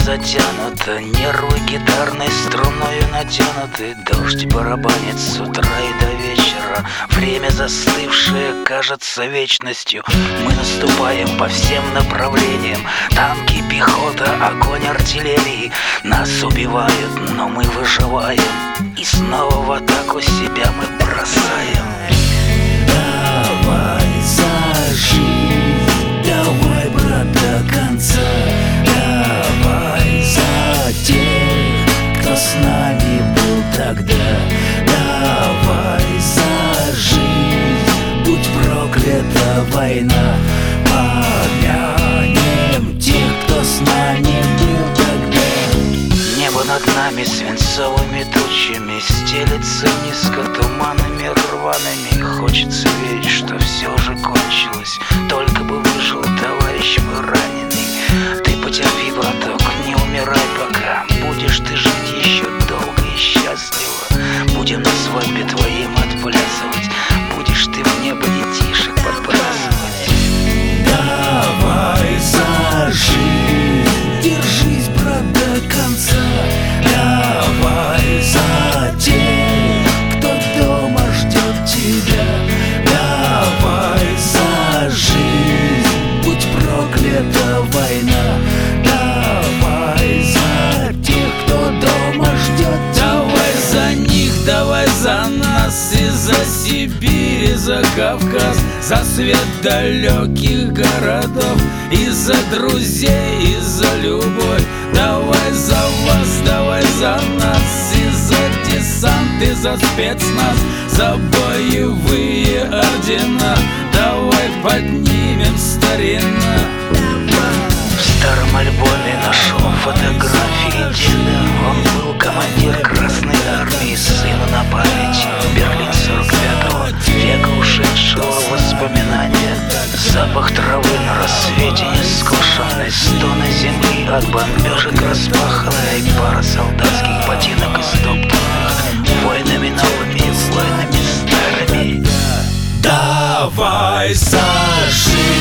затянута, нервы гитарной струною натянуты. Дождь барабанит с утра и до вечера. Время застывшее кажется вечностью. Мы наступаем по всем направлениям. Танки, пехота, огонь артиллерии. Нас убивают, но мы выживаем. И снова в атаку себя мы бросаем. Давай за жизнь, давай, брат, до конца. Давай за тех, кто с нами был тогда. Давай за жизнь, будь проклята война. Помянем тех, кто с нами был тогда. Небо над нами свинцовыми тучами стелется низко туманами рваными. Хочется верить, что все же кончилось. Только бы выжил товарищ мой раненый. Ты потерпи, браток, не умирай пока. Будешь ты жить еще долго и счастливо. Будем на свадьбе твоим отплясывать. Будешь ты в небо детишек подбрасывать. Давай за жизнь, держись, брат, до конца. Давай за тех, кто дома ждет тебя. Давай за жизнь, будь проклята война. Давай за тех, кто дома ждет тебя. Давай за них, давай за нас и за Сибирь, и за Кавказ, за свет далеких городов, и за друзей, и за любовь. Давай за вас, давай за нас, и за десант, и за спецназ, за боевые ордена. Давай поднимем старина. В старом альбоме нашел фотографии деда. Он был командир Красной Армии, сыну на память. Берлин 45-го, века ушедшего воспоминания. Запах травы на рассвете нескошенной, стоны земли от бомбежек распаханной, пара солдатских ботинок истоптанных войнами новыми и войнами старыми. Давай за жизнь.